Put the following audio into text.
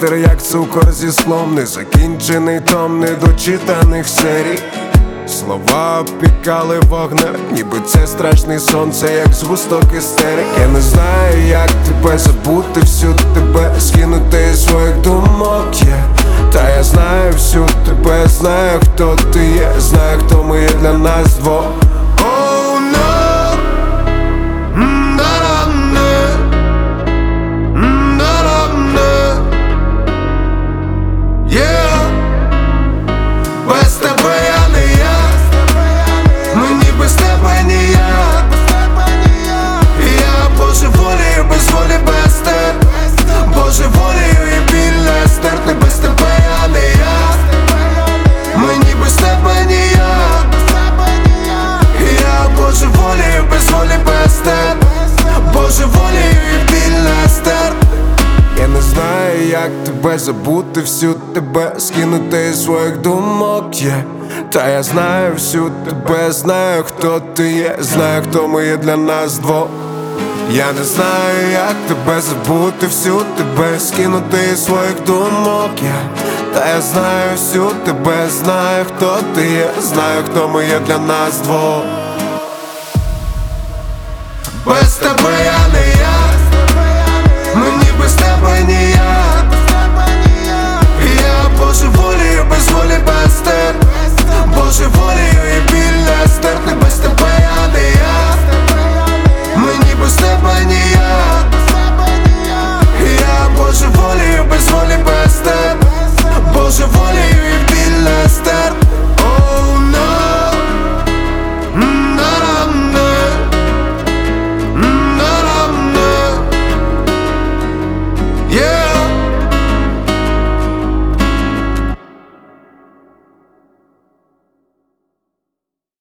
характер, як цукор зі склом, незакінчений том недочитаних серій. Слова опікали вогнем, ніби це страшний сон, це як згусток істерик. Я не знаю, як тебе забути, всю тебе скинути із своїх думок, Та я знаю всю тебе, знаю, хто ти є, знаю, хто ми є для нас двох. Oh no, yeah. Без тебе я не я, мені без тебе ніяк. Я божеволію без волі, без тебе, божеволію і біль не стерти. Без тебе я не я, мені без тебе ніяк. Я божеволію без волі, без тебе, божеволію і біль не стерти. Я не знаю, як тебе забути, всю тебе скинути із своїх думок, Та я знаю всю тебе, знаю, хто ти є, знаю, хто ми є для нас двох. Я не знаю, як тебе забути, всю тебе скинути із своїх думок, Та я знаю всю тебе, знаю, хто ти є, знаю, хто ми є для нас двох. Без тебе я не